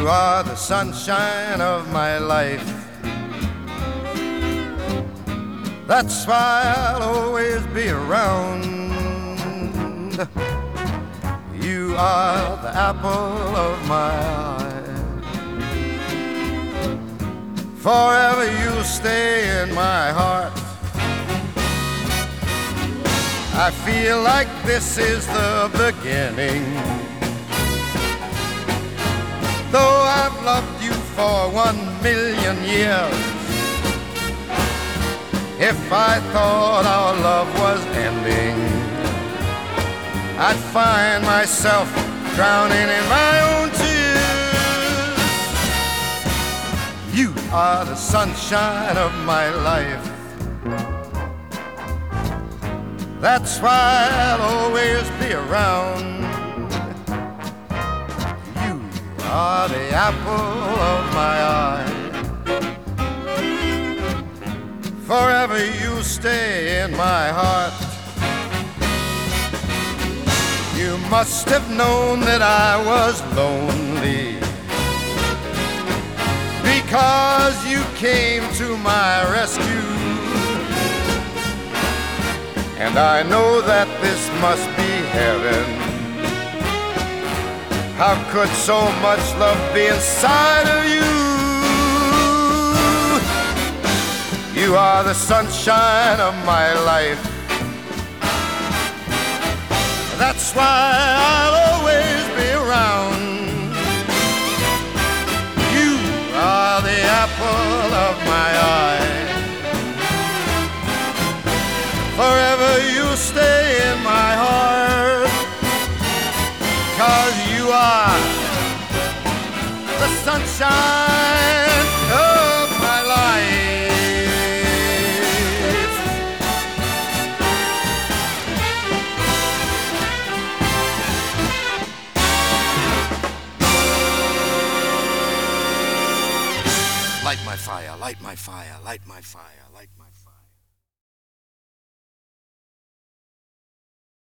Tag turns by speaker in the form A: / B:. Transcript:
A: You are the sunshine of my life. That's why I'll always be around. You are the apple of my eye. Forever you'll stay in my heart. I feel like this is the beginning. Though I've loved you for 1,000,000 years, if I thought our love was ending, I'd find myself drowning in my own tears. You are the sunshine of my life. That's why I'll always be around. You are the apple of my eye. Forever you stay in my heart. You must have known that I was lonely, because you came to my rescue. And I know that this must be heaven. How could so much love be inside of you? You are the sunshine of my life. That's why I'll always be around. You are the apple of my eye. Forever you stay in my heart, 'cause you are the sunshine of my life. Light my fire, light my fire, light my fire, light my